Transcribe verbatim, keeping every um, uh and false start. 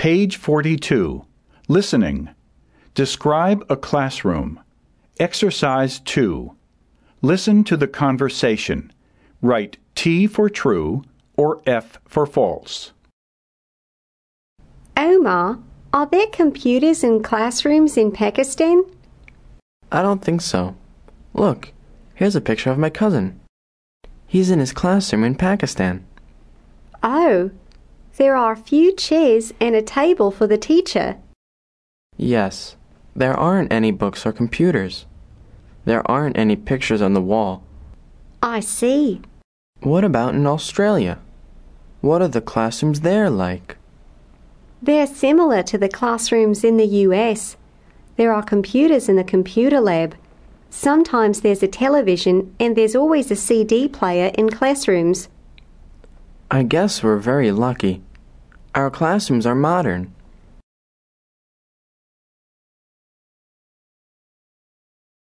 Page forty-two. Listening. Describe a classroom. Exercise two. Listen to the conversation. Write T for true or F for false. Omar, are there computers in classrooms in Pakistan? I don't think so. Look, here's a picture of my cousin. He's in his classroom in Pakistan. Oh, there are a few chairs and a table for the teacher. Yes, there aren't any books or computers. There aren't any pictures on the wall. I see. What about in Australia? What are the classrooms there like? They're similar to the classrooms in the U S. There are computers in the computer lab. Sometimes there's a television and there's always a C D player in classrooms. I guess we're very lucky. Our classrooms are modern.